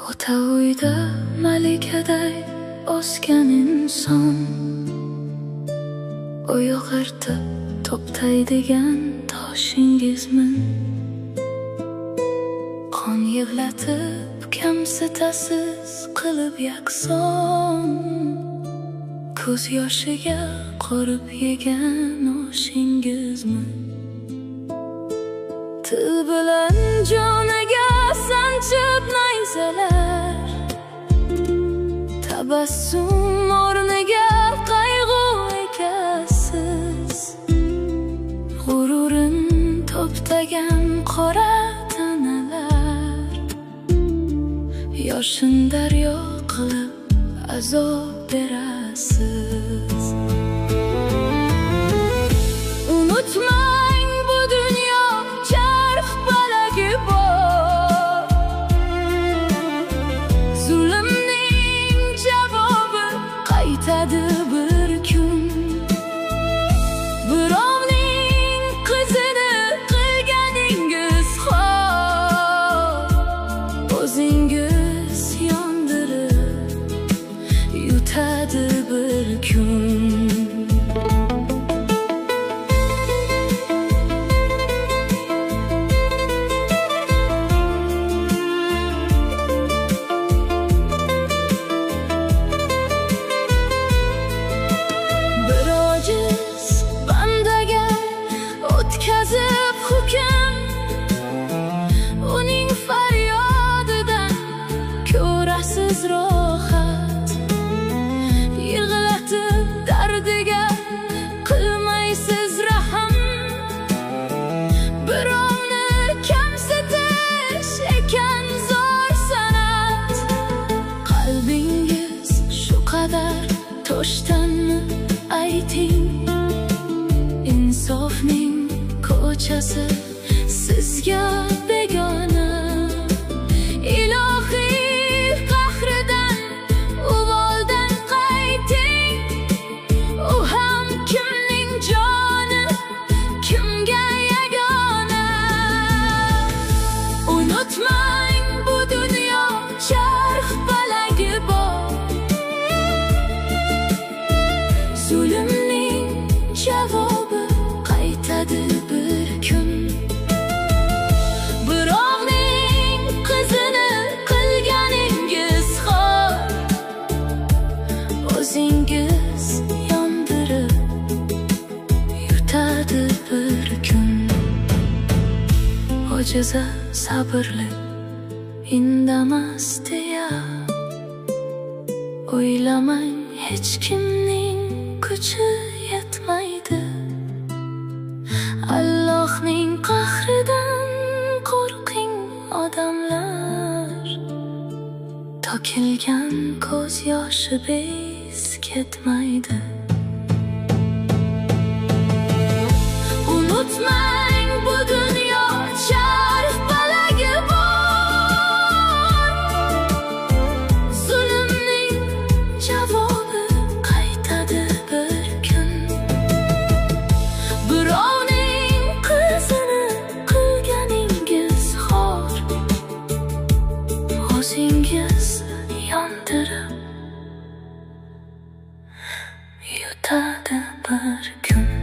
Ota uyda malikaday o'sgan inson uyg'irtib to'xtaydigan toshingizmi? Qon yig'latib kamsitasiz qilib yakson, ko'z yoshiga qorib yegan oshingizmi? Til bilan joniga sanchib nayzalar, tabassum o'rniga qayg'u ekasiz. G'ururin to'ptagan qora tanalar, yoshin daryo qilib azob berasiz. Unutmang, bu dunyo charx balagi bor, zulmning javobi qaytadi bir kun. Birovning qizini qilganingiz xor, o'zingiz yondirib yutadi bir kun. O'tkazib hukm, uning faryodidan ko'rasiz rohat. Yig'latib dardiga qilmaysiz rahm, birovni kamsitish ekan zo'r san'at. Qalbingiz shu qadar to'shtanmi, ayting? Insofning ko'chasi sizga begona. Ilohiy qahridan, uvoldan qayting. U ham kimning joni, kimga yagona. Unutmang, bu dunyo charx balagi bor, zulmning javobi qaytadi bir kun. Birovning qizini qilganingiz xor, o'zingiz yondirib yutadi bir kun. Ojiza sabrli, indamas deya o'ylamang, hech kimning kuchi yetmaydi. Allohning qahridan qo'rqing odamlar, to'kilgan ko'z yoshi bez ketmaydi. Unutmang, bu dunyo charx balagi bor, zulmning javobi qaytadi bir kun. Birovning qizini qilganingiz xor, o'zingiz yondirib yutadi bir kun.